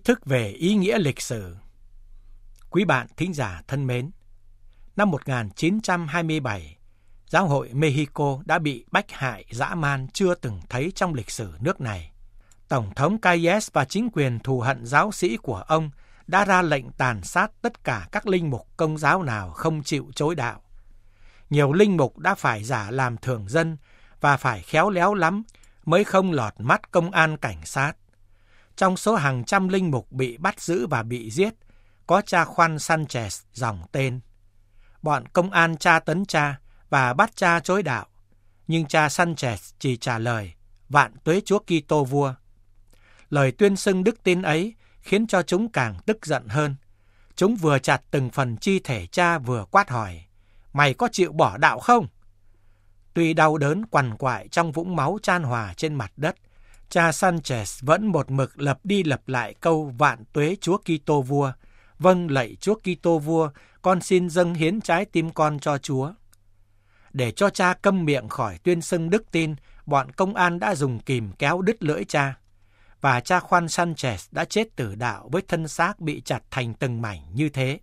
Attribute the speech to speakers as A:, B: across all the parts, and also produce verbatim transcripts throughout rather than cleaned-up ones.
A: thức về ý nghĩa lịch sử. Quý bạn thính giả thân mến, năm một nghìn chín trăm hai mươi bảy, giáo hội Mexico đã bị bách hại dã man chưa từng thấy trong lịch sử nước này. Tổng thống Calles và chính quyền thù hận giáo sĩ của ông đã ra lệnh tàn sát tất cả các linh mục Công giáo nào không chịu chối đạo. Nhiều linh mục đã phải giả làm thường dân và phải khéo léo lắm mới không lọt mắt công an cảnh sát. Trong số hàng trăm linh mục bị bắt giữ và bị giết, có cha Juan Sanchez dòng tên. Bọn công an tra tấn cha và bắt cha chối đạo, nhưng cha Sanchez chỉ trả lời, vạn tuế Chúa Kitô vua. Lời tuyên xưng đức tin ấy khiến cho chúng càng tức giận hơn. Chúng vừa chặt từng phần chi thể cha vừa quát hỏi, mày có chịu bỏ đạo không? Tuy đau đớn quằn quại trong vũng máu chan hòa trên mặt đất, cha Sanchez vẫn một mực lặp đi lặp lại câu vạn tuế Chúa Kitô vua. Vâng lạy Chúa Kitô vua, con xin dâng hiến trái tim con cho Chúa. Để cho cha câm miệng khỏi tuyên xưng đức tin, bọn công an đã dùng kìm kéo đứt lưỡi cha. Và cha Juan Sanchez đã chết tử đạo với thân xác bị chặt thành từng mảnh như thế.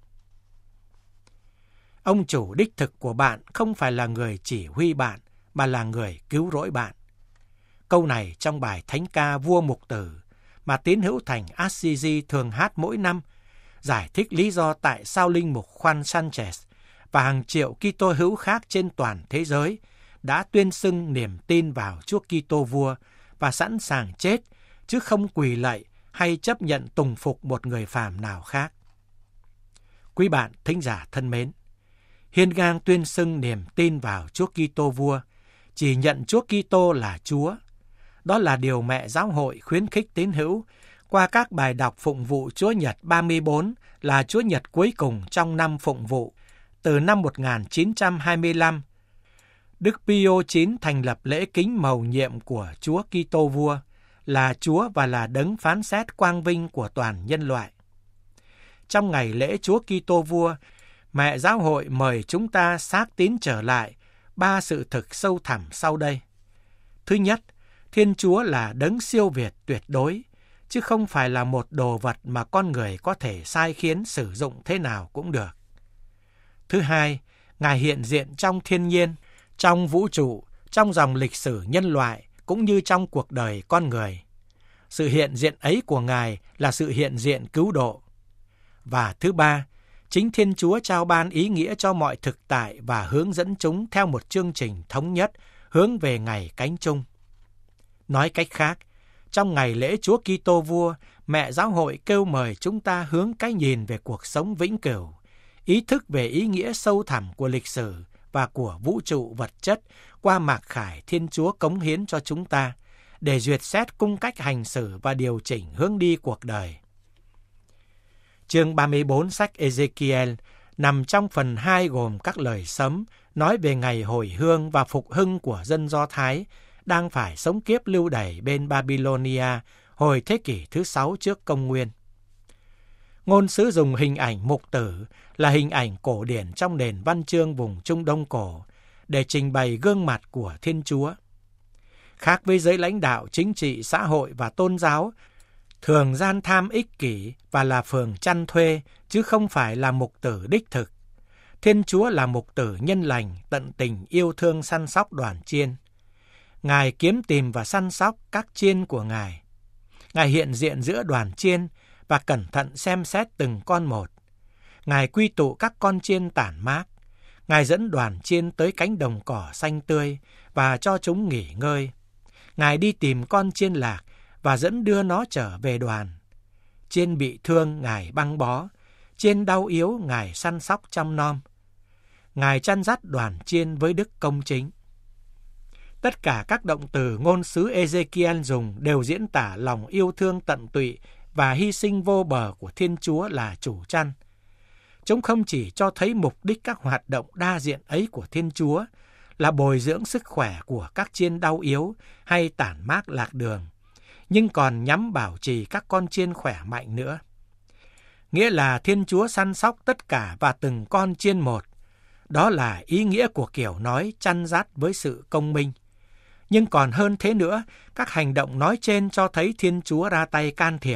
A: Ông chủ đích thực của bạn không phải là người chỉ huy bạn, mà là người cứu rỗi bạn. Câu này trong bài thánh ca Vua Mục Tử mà tín hữu thành Assisi thường hát mỗi năm, giải thích lý do tại sao linh mục Juan Sanchez và hàng triệu Kitô hữu khác trên toàn thế giới đã tuyên xưng niềm tin vào Chúa Kitô vua và sẵn sàng chết, chứ không quỳ lạy hay chấp nhận tùng phục một người phàm nào khác. Quý bạn thính giả thân mến, hiên ngang tuyên xưng niềm tin vào Chúa Kitô vua, chỉ nhận Chúa Kitô là Chúa. Đó là điều mẹ giáo hội khuyến khích tín hữu qua các bài đọc phụng vụ Chúa Nhật ba mươi bốn là Chúa Nhật cuối cùng trong năm phụng vụ. Từ năm một nghìn chín trăm hai mươi lăm, Đức Pio thứ chín thành lập lễ kính mầu nhiệm của Chúa Kitô vua, là Chúa và là đấng phán xét quang vinh của toàn nhân loại. Trong ngày lễ Chúa Kitô vua, mẹ giáo hội mời chúng ta xác tín trở lại ba sự thực sâu thẳm sau đây. Thứ nhất, Thiên Chúa là đấng siêu việt tuyệt đối, chứ không phải là một đồ vật mà con người có thể sai khiến sử dụng thế nào cũng được. Thứ hai, Ngài hiện diện trong thiên nhiên, trong vũ trụ, trong dòng lịch sử nhân loại, cũng như trong cuộc đời con người. Sự hiện diện ấy của Ngài là sự hiện diện cứu độ. Và thứ ba, chính Thiên Chúa trao ban ý nghĩa cho mọi thực tại và hướng dẫn chúng theo một chương trình thống nhất hướng về ngày cánh chung. Nói cách khác, trong ngày lễ Chúa Kitô vua, mẹ giáo hội kêu mời chúng ta hướng cái nhìn về cuộc sống vĩnh cửu, ý thức về ý nghĩa sâu thẳm của lịch sử và của vũ trụ vật chất qua mặc khải Thiên Chúa cống hiến cho chúng ta, để duyệt xét cung cách hành xử và điều chỉnh hướng đi cuộc đời. Chương ba mươi bốn sách Ezekiel nằm trong phần hai gồm các lời sấm nói về ngày hồi hương và phục hưng của dân Do Thái đang phải sống kiếp lưu đày bên Babylonia hồi thế kỷ thứ sáu trước công nguyên. Ngôn sứ dùng hình ảnh mục tử là hình ảnh cổ điển trong nền văn chương vùng Trung Đông cổ để trình bày gương mặt của Thiên Chúa. Khác với giới lãnh đạo chính trị, xã hội và tôn giáo, thường gian tham ích kỷ và là phường chăn thuê, chứ không phải là mục tử đích thực. Thiên Chúa là mục tử nhân lành, tận tình yêu thương săn sóc đoàn chiên. Ngài kiếm tìm và săn sóc các chiên của Ngài. Ngài hiện diện giữa đoàn chiên và cẩn thận xem xét từng con một. Ngài quy tụ các con chiên tản mát. Ngài dẫn đoàn chiên tới cánh đồng cỏ xanh tươi và cho chúng nghỉ ngơi. Ngài đi tìm con chiên lạc và dẫn đưa nó trở về đoàn. Chiên bị thương Ngài băng bó, chiên đau yếu Ngài săn sóc chăm nom. Ngài chăn dắt đoàn chiên với đức công chính. Tất cả các động từ ngôn sứ Ezekiel dùng đều diễn tả lòng yêu thương tận tụy và hy sinh vô bờ của Thiên Chúa là chủ chăn. Chúng không chỉ cho thấy mục đích các hoạt động đa diện ấy của Thiên Chúa là bồi dưỡng sức khỏe của các chiên đau yếu hay tản mát lạc đường, nhưng còn nhắm bảo trì các con chiên khỏe mạnh nữa. Nghĩa là Thiên Chúa săn sóc tất cả và từng con chiên một. Đó là ý nghĩa của kiểu nói chăn dắt với sự công minh. Nhưng còn hơn thế nữa, các hành động nói trên cho thấy Thiên Chúa ra tay can thiệp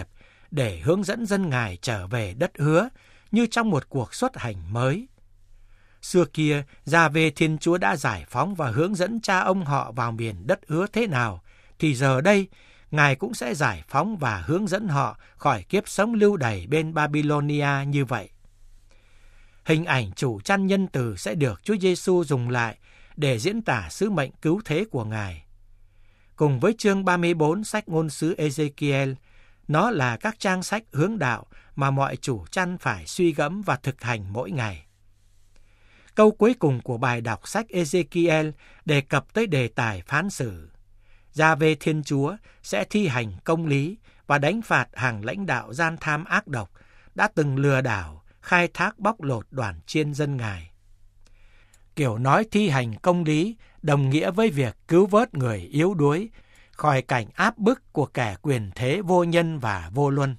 A: để hướng dẫn dân Ngài trở về đất hứa như trong một cuộc xuất hành mới. Xưa kia, Giê-hô-va Thiên Chúa đã giải phóng và hướng dẫn cha ông họ vào miền đất hứa thế nào, thì giờ đây, Ngài cũng sẽ giải phóng và hướng dẫn họ khỏi kiếp sống lưu đày bên Babylonia như vậy. Hình ảnh chủ chăn nhân từ sẽ được Chúa Giêsu dùng lại để diễn tả sứ mệnh cứu thế của Ngài. Cùng với chương ba mươi bốn sách ngôn sứ Ê-dê-ki-el, nó là các trang sách hướng đạo mà mọi chủ chăn phải suy gẫm và thực hành mỗi ngày. Câu cuối cùng của bài đọc sách Ê-dê-ki-el đề cập tới đề tài phán xử. Giê-hô-va Thiên Chúa sẽ thi hành công lý và đánh phạt hàng lãnh đạo gian tham ác độc đã từng lừa đảo, khai thác bóc lột đoàn chiên dân Ngài. Kiểu nói thi hành công lý đồng nghĩa với việc cứu vớt người yếu đuối khỏi cảnh áp bức của kẻ quyền thế vô nhân và vô luân.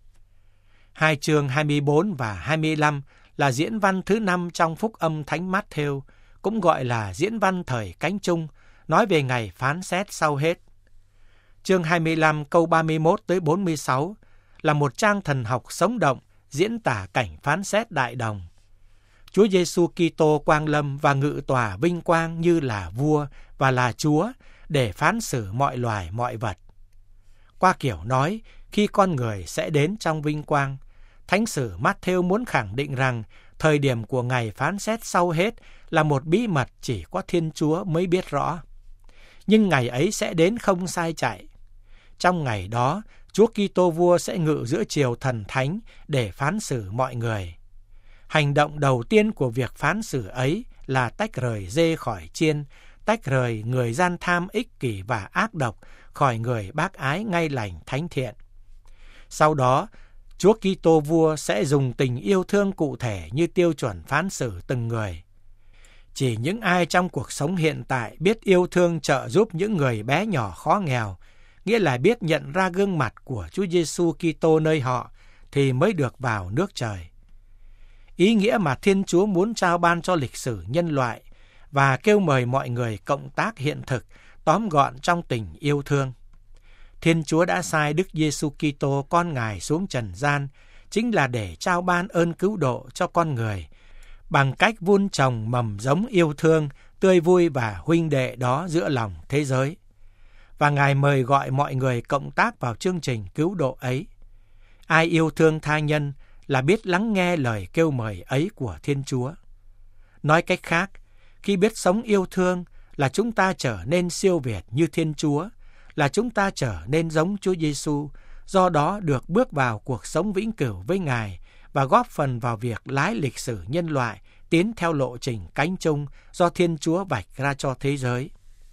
A: Hai chương hai mươi bốn và hai mươi lăm là diễn văn thứ năm trong Phúc âm Thánh Mát-thêu, cũng gọi là diễn văn thời cánh chung, nói về ngày phán xét sau hết. Chương hai mươi lăm câu ba mươi mốt tới bốn mươi sáu là một trang thần học sống động diễn tả cảnh phán xét đại đồng. Chúa Giêsu Kitô quang lâm và ngự tòa vinh quang như là vua và là Chúa để phán xử mọi loài mọi vật. Qua kiểu nói, khi con người sẽ đến trong vinh quang, Thánh sử Mát-thêu muốn khẳng định rằng thời điểm của ngày phán xét sau hết là một bí mật chỉ có Thiên Chúa mới biết rõ. Nhưng ngày ấy sẽ đến không sai chạy. Trong ngày đó, Chúa Kitô vua sẽ ngự giữa triều thần thánh để phán xử mọi người. Hành động đầu tiên của việc phán xử ấy là tách rời dê khỏi chiên, tách rời người gian tham ích kỷ và ác độc khỏi người bác ái ngay lành thánh thiện. Sau đó, Chúa Kitô vua sẽ dùng tình yêu thương cụ thể như tiêu chuẩn phán xử từng người. Chỉ những ai trong cuộc sống hiện tại biết yêu thương trợ giúp những người bé nhỏ khó nghèo, nghĩa là biết nhận ra gương mặt của Chúa Giêsu Kitô nơi họ, thì mới được vào nước trời. Ý nghĩa mà Thiên Chúa muốn trao ban cho lịch sử nhân loại và kêu mời mọi người cộng tác hiện thực, tóm gọn trong tình yêu thương. Thiên Chúa đã sai Đức Giêsu Kitô con Ngài xuống trần gian, chính là để trao ban ơn cứu độ cho con người, bằng cách vun trồng mầm giống yêu thương, tươi vui và huynh đệ đó giữa lòng thế giới. Và Ngài mời gọi mọi người cộng tác vào chương trình cứu độ ấy. Ai yêu thương tha nhân là biết lắng nghe lời kêu mời ấy của Thiên Chúa. Nói cách khác, khi biết sống yêu thương là chúng ta trở nên siêu việt như Thiên Chúa, là chúng ta trở nên giống Chúa Giêsu, do đó được bước vào cuộc sống vĩnh cửu với Ngài và góp phần vào việc lái lịch sử nhân loại tiến theo lộ trình cánh chung do Thiên Chúa vạch ra cho thế giới.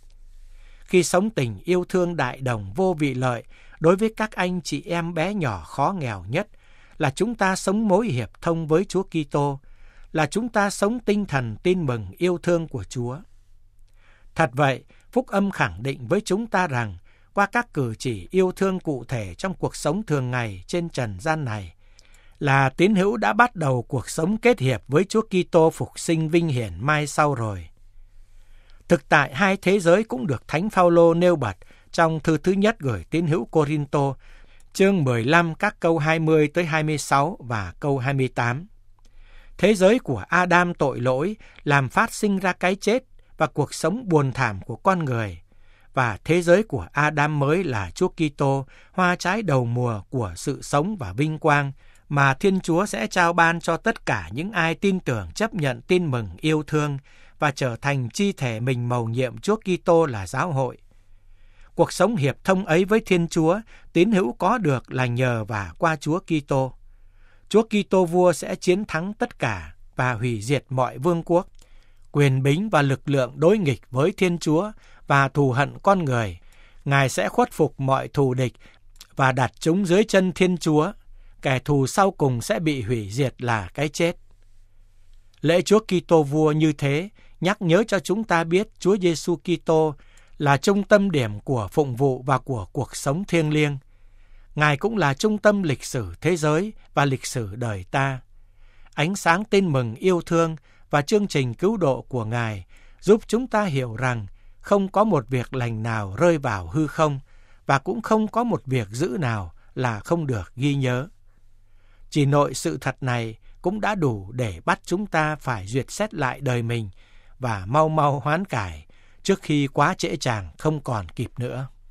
A: Khi sống tình yêu thương đại đồng vô vị lợi đối với các anh chị em bé nhỏ khó nghèo nhất, là chúng ta sống mối hiệp thông với Chúa Kitô, là chúng ta sống tinh thần tin mừng yêu thương của Chúa. Thật vậy, Phúc âm khẳng định với chúng ta rằng, qua các cử chỉ yêu thương cụ thể trong cuộc sống thường ngày trên trần gian này, là tín hữu đã bắt đầu cuộc sống kết hiệp với Chúa Kitô phục sinh vinh hiển mai sau rồi. Thực tại hai thế giới cũng được Thánh Phao-lô nêu bật trong thư thứ nhất gửi tín hữu Cô-rin-tô, chương mười lăm các câu hai mươi tới hai mươi sáu và câu hai mươi tám. Thế giới của Adam tội lỗi làm phát sinh ra cái chết và cuộc sống buồn thảm của con người, và thế giới của Adam mới là Chúa Kitô, hoa trái đầu mùa của sự sống và vinh quang mà Thiên Chúa sẽ trao ban cho tất cả những ai tin tưởng chấp nhận tin mừng yêu thương và trở thành chi thể mình mầu nhiệm Chúa Kitô là giáo hội. Cuộc sống hiệp thông ấy với Thiên Chúa, tín hữu có được là nhờ và qua Chúa Kitô. Chúa Kitô vua sẽ chiến thắng tất cả và hủy diệt mọi vương quốc, quyền bính và lực lượng đối nghịch với Thiên Chúa và thù hận con người. Ngài sẽ khuất phục mọi thù địch và đặt chúng dưới chân Thiên Chúa. Kẻ thù sau cùng sẽ bị hủy diệt là cái chết. Lễ Chúa Kitô vua như thế nhắc nhớ cho chúng ta biết Chúa Giêsu Kitô là trung tâm điểm của phụng vụ và của cuộc sống thiêng liêng. Ngài cũng là trung tâm lịch sử thế giới và lịch sử đời ta. Ánh sáng tin mừng yêu thương và chương trình cứu độ của Ngài giúp chúng ta hiểu rằng không có một việc lành nào rơi vào hư không và cũng không có một việc dữ nào là không được ghi nhớ. Chỉ nội sự thật này cũng đã đủ để bắt chúng ta phải duyệt xét lại đời mình và mau mau hoán cải trước khi quá trễ chàng không còn kịp nữa.